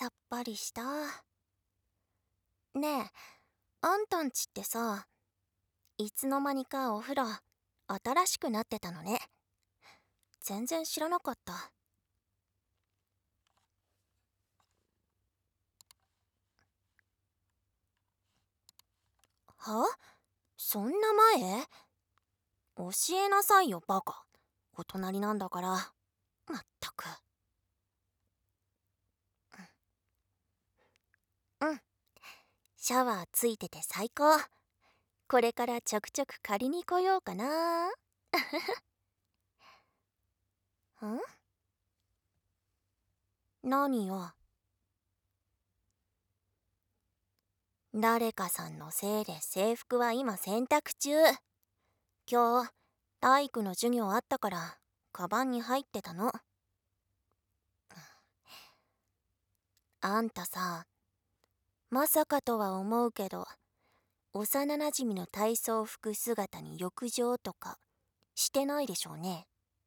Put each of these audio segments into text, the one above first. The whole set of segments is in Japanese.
さっぱりした。ねえ、あんたんちってさ、いつの間にかお風呂新しくなってたのね。全然知らなかった。は？そんな前？教えなさいよバカ。お隣なんだから。まったく。うん、シャワーついてて最高。これからちょくちょく借りに来ようかな。ん？何よ。誰かさんのせいで制服は今洗濯中。今日体育の授業あったからカバンに入ってたの。あんたさ、まさかとは思うけど、幼なじみの体操服姿に浴場とかしてないでしょうね。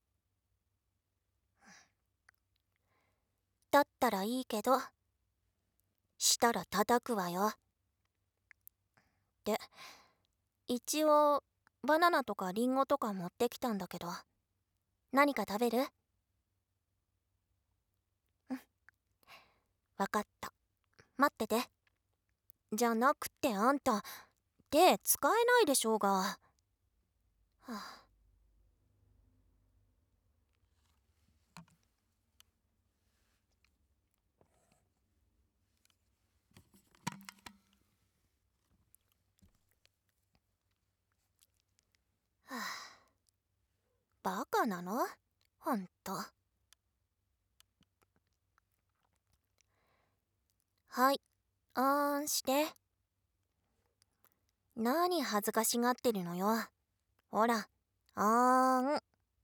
だったらいいけど、したら叩くわよ。で、一応バナナとかリンゴとか持ってきたんだけど、何か食べる？うん、わかった。待ってて。じゃなくてあんた、手使えないでしょうが。はあ、はあ、バカなの？ほんと。はい、あーんして。何恥ずかしがってるのよ。ほら、あーん。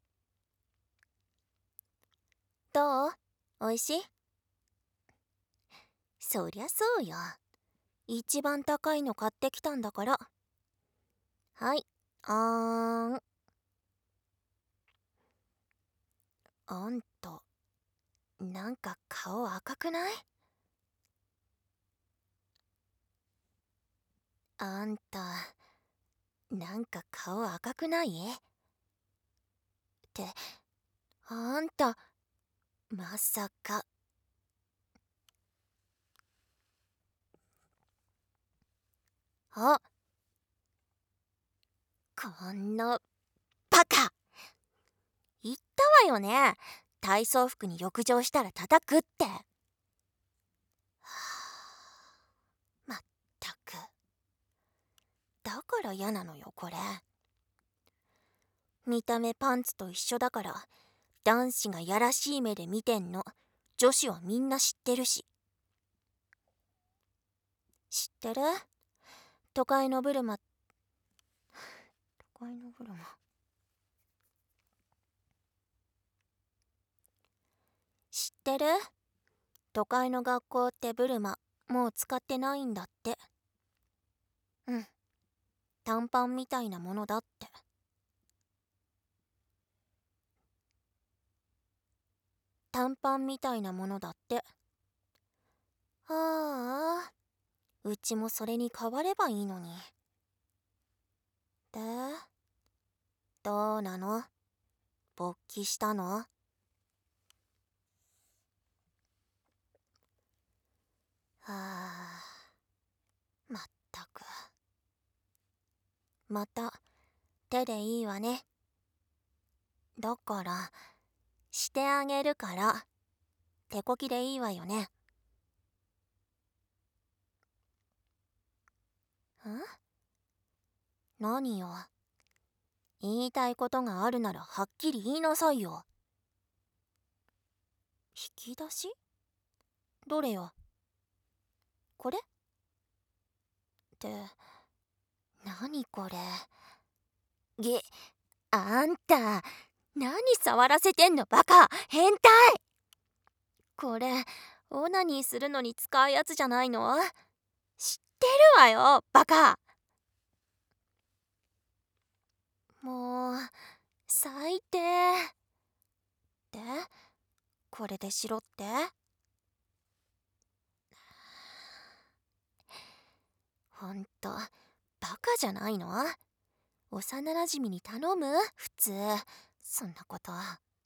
どう？おいしい？そりゃそうよ。一番高いの買ってきたんだから。はい、あーん。あんた、なんか顔赤くない？あんた、なんか顔赤くない？って、あんた、まさか。あ、こんなバカ！言ったわよね。体操服に浴場したら叩くって。はあ、まったく。だから嫌なのよこれ。見た目パンツと一緒だから男子がやらしい目で見てんの女子はみんな知ってるし。知ってる？都会のブルマ。都会のブルマ。知ってる？都会の学校ってブルマもう使ってないんだって。うん、短パンみたいなものだって。短パンみたいなものだって。ああ、うちもそれに変わればいいのに。で、どうなの？勃起したの？はあ、まったく。また手でいいわね。だからしてあげるから、手こきでいいわよね。ん？何よ。言いたいことがあるならはっきり言いなさいよ。引き出し？どれよ？これ？って、何これ。あんた、何触らせてんのバカ変態！これ、オナニーするのに使うやつじゃないの？知ってるわよバカ！もう、最低。で、これでしろって？ ほんと、バカじゃないの？幼なじみに頼む？普通。そんなこと。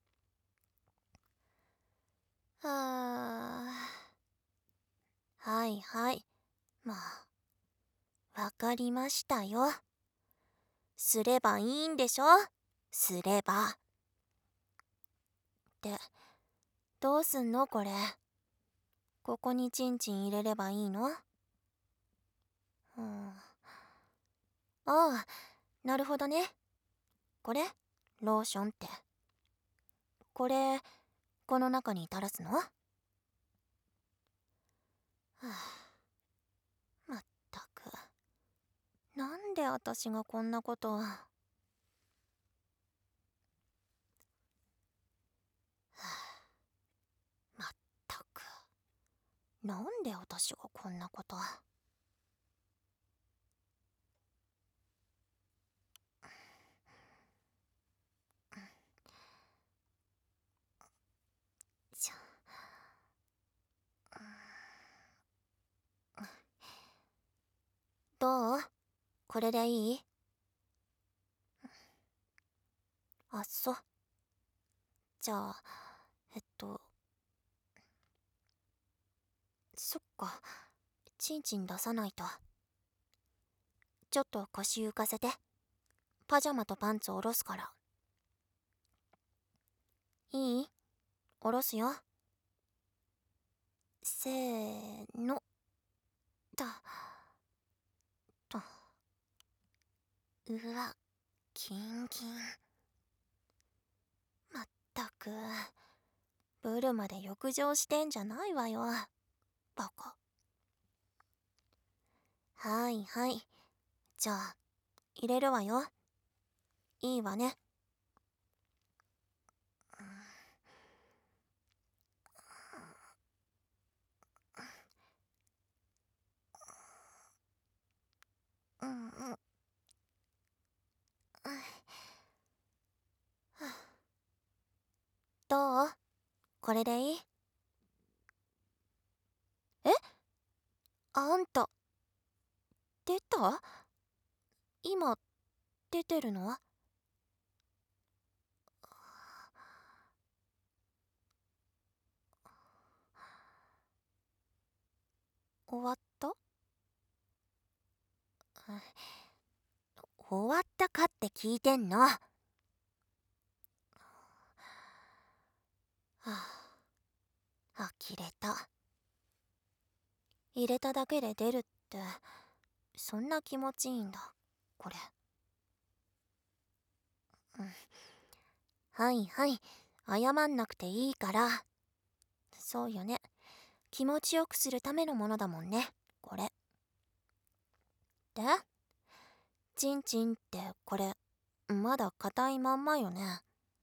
はいはい。まあ、わかりましたよ。すればいいんでしょ？すれば。で、どうすんのこれ。ここにチンチン入れればいいの？うん。ああ、なるほどね。これローションって。これ、この中に垂らすの？はあ、まったく。なんで私がこんなこと。はあ、まったく。なんで私がこんなこと。しょ。どう？これでいい？あっそ。じゃあ、そっか。チンチン出さないと。ちょっと腰浮かせて。パジャマとパンツ下ろすから。いい？下ろすよ。せーの。と。と。うわ、キンキン。まったく。ブルまで浴場してんじゃないわよ。バカ。はいはい。じゃあ、入れるわよ。いいわね。うんうん。どう？これでいい？え？あんた、出た？今、出てるの？終わった？終わったかって聞いてんの。はあ、呆れた。入れただけで出るって、そんな気持ちいいんだ、これ。うん。はいはい、謝んなくていいから。そうよね。気持ちよくするためのものだもんね、これ。で、チンチンってこれ、まだ硬いまんまよね。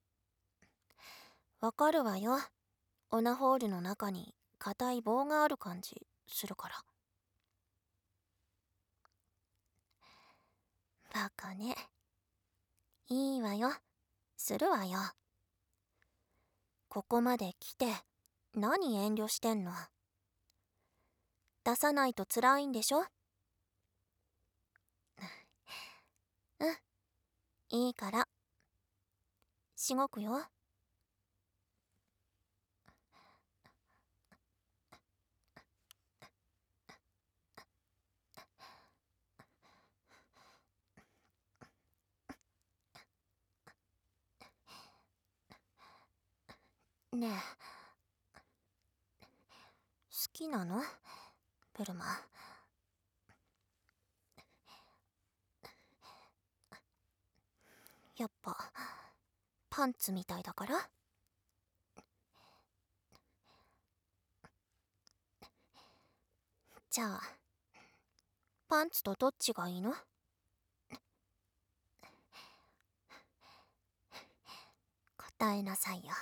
わかるわよ。オナホールの中に硬い棒がある感じするから。バカね。いいわよ。するわよ。ここまで来て、何遠慮してんの？出さないと辛いんでしょ？うん、いいから。しごくよ。ねえ、好きなの？ブルマ。やっぱ、パンツみたいだから？じゃあ、パンツとどっちがいいの？答えなさいよ。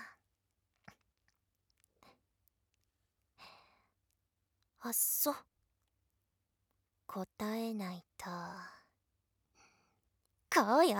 あっそ。答えないと。こうよ。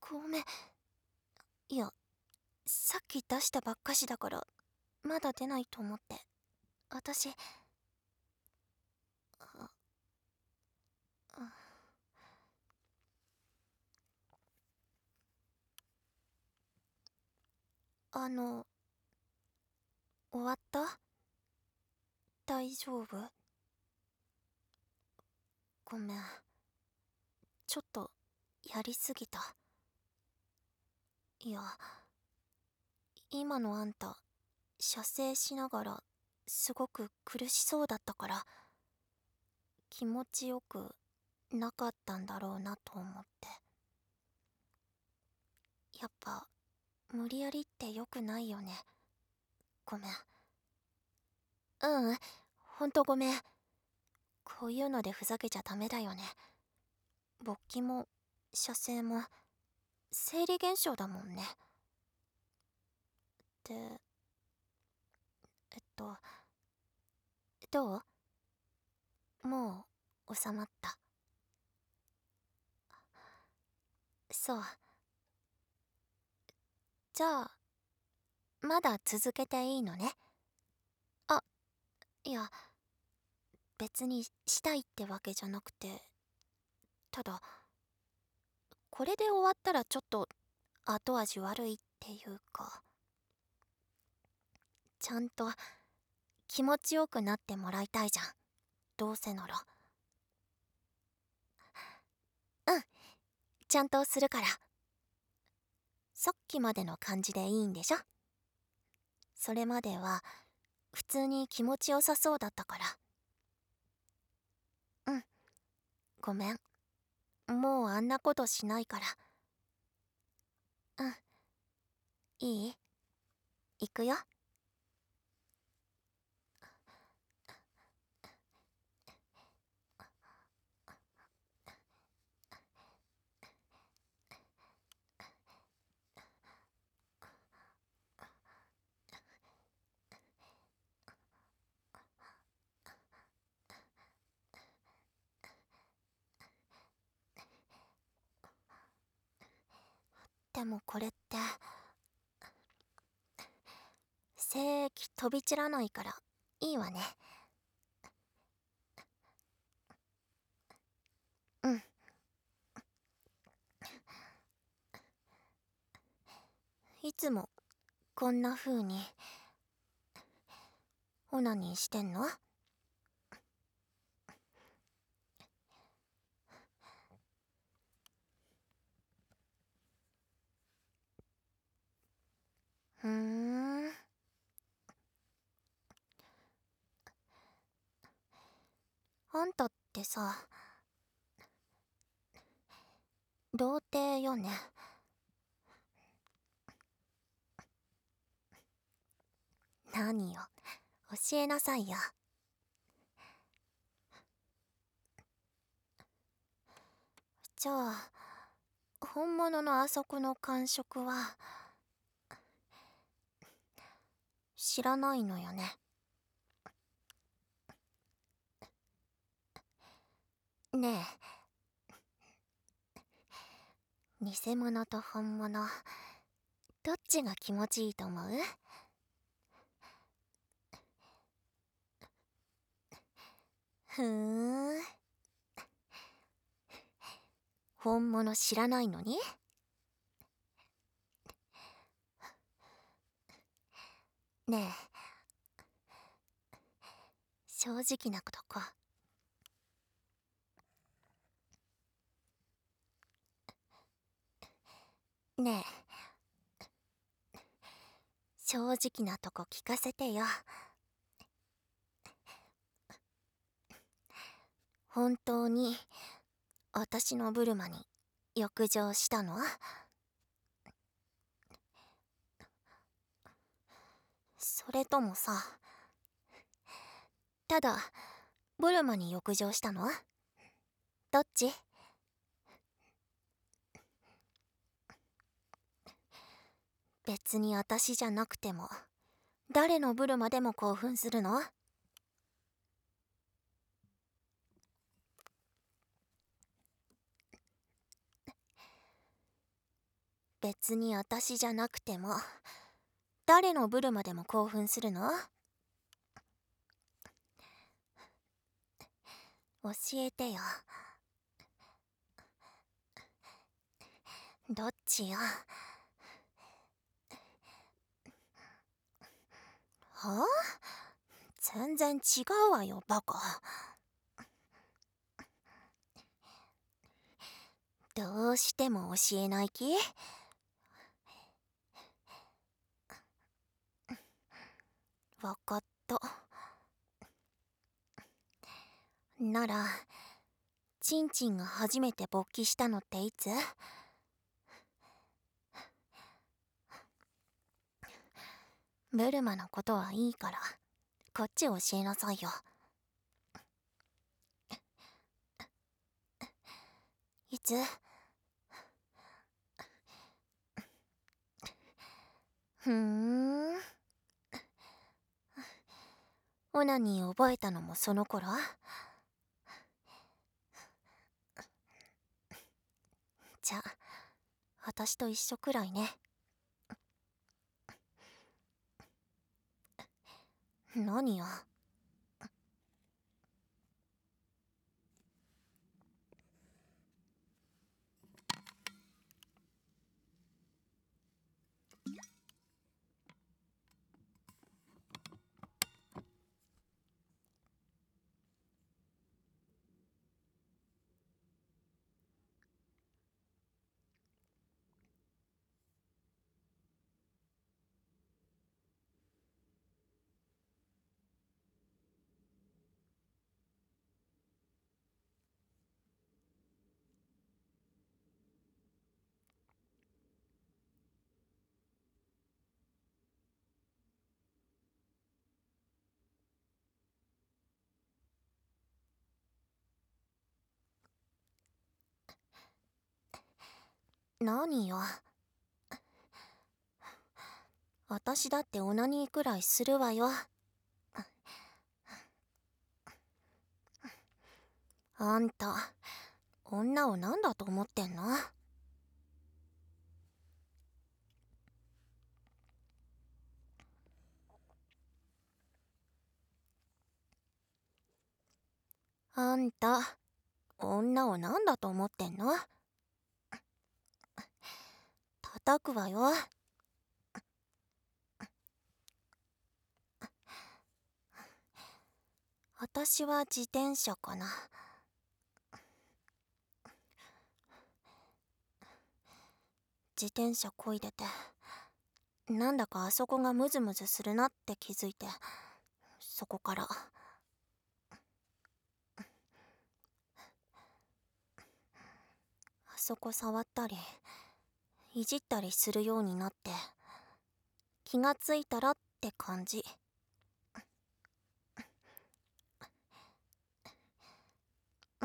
ごめん。いや、さっき出したばっかしだからまだ出ないと思って。私、あああの終わった？大丈夫？ごめん、ちょっとやりすぎた。いや、今のあんた射精しながらすごく苦しそうだったから気持ちよくなかったんだろうなと思って。やっぱ無理やりって良くないよね。ごめん。ほんとごめん。こういうのでふざけちゃダメだよね。勃起も射精も生理現象だもんね。で、えっとどう？もう収まった？そう。じゃあまだ続けていいのね。あ、いや、別にしたいってわけじゃなくて、ただこれで終わったらちょっと後味悪いっていうか、ちゃんと気持ちよくなってもらいたいじゃん、どうせなら。うん、ちゃんとするから。さっきまでの感じでいいんでしょ？それまでは普通に気持ちよさそうだったから。うん、ごめん。もうあんなことしないから。うん、いい？行くよ。でもこれって精液飛び散らないからいいわね。うん、いつもこんな風にオナニーしてんの？ふーん。あんたってさ、童貞よね。何よ、教えなさいよ。じゃあ本物のあそこの感触は知らないのよね。ねえ、偽物と本物どっちが気持ちいいと思う？ふーん。本物知らないのに？ねえ、正直なことこねえ、正直なとこ聞かせてよ。本当に私のブルマに浴場したの？それともさ、ただブルマに浴場したの？どっち？別に私じゃなくても誰のブルマでも興奮するの？ 別に私じゃなくても誰のブルマでも興奮するの？教えてよ。どっちよ。はあ？全然違うわよ、バカ。どうしても教えない気？わかった。なら、チンチンが初めて勃起したのっていつ？ブルマのことはいいから、こっち教えなさいよ。いつ？ふーん。オナニー覚えたのもその頃？じゃあ、私と一緒くらいね。何よ。何よ。私だってオナニーくらいするわよ。あんた、女を何だと思ってんの？あんた、女を何だと思ってんの？叩くわよ。私は自転車かな。自転車漕いでて、なんだかあそこがムズムズするなって気づいて、そこから。あそこ触ったり、いじったりするようになって、気がついたらって感じ。うん。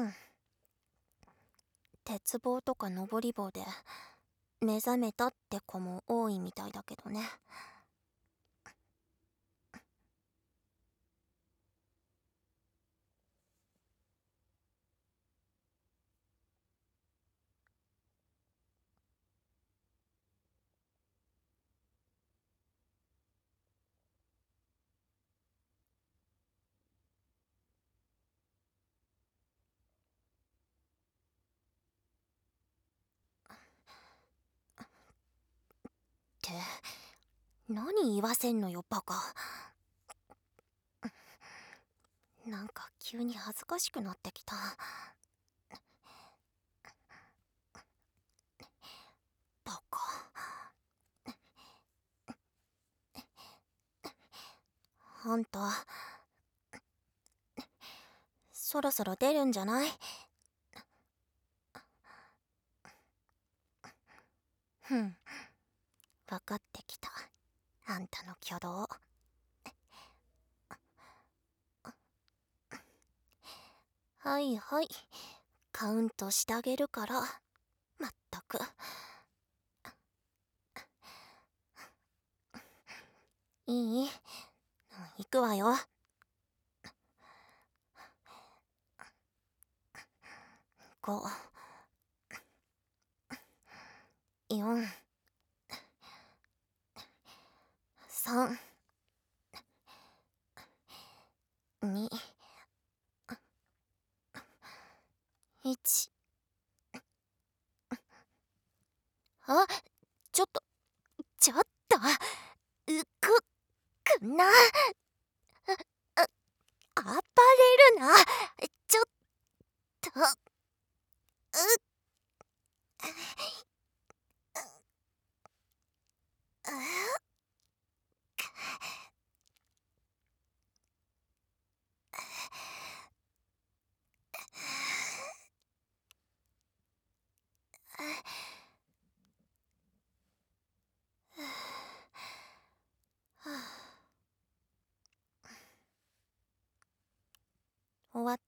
鉄棒とか登り棒で目覚めたって子も多いみたいだけどね。って何言わせんのよバカ。なんか急に恥ずかしくなってきた。バカ。あんた、そろそろ出るんじゃない？ふん、分かってきた。あんたの挙動。はいはい、カウントしてあげるから。まったく。いい？行くわよ。5、4、 日。あ、ちょっとくな。暴れるな。ちょっと、終わった？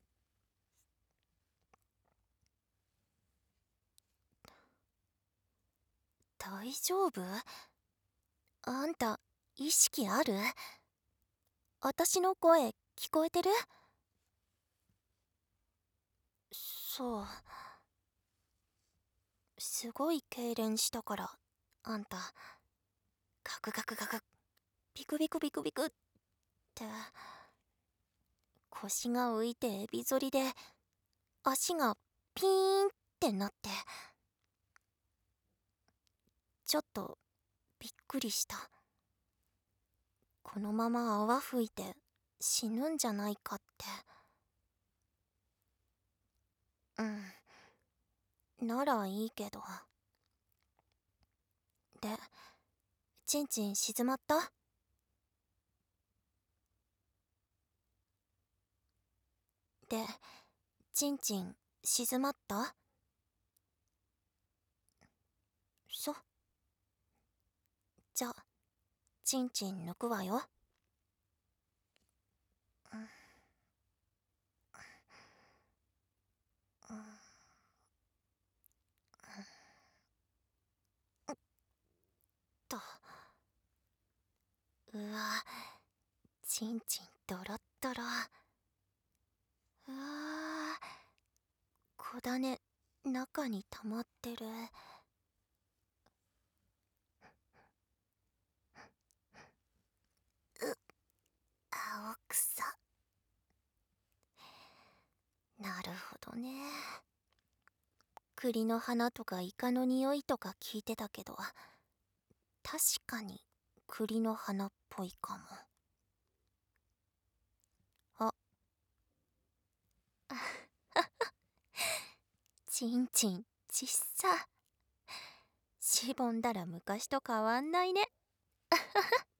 大丈夫？あんた、意識ある？私の声聞こえてる？そう。すごい痙攣したから、あんた、ガクガクガク、ビクビクビクビクって、腰が浮いてエビ反りで、足がピーンってなって、ちょっとびっくりした。このまま泡吹いて死ぬんじゃないかって。ならいいけど。で、ちんちん静まった？で、ちんちん静まった？じゃあ、ちんちん抜くわよ。と。うわ、ちんちんドロッドロ。うわ、小種中に溜まってる。青草。なるほどね。栗の花とかイカの匂いとか聞いてたけど、確かに栗の花っぽいかも。あちんちんちっさ。しぼんだら昔と変わんないね。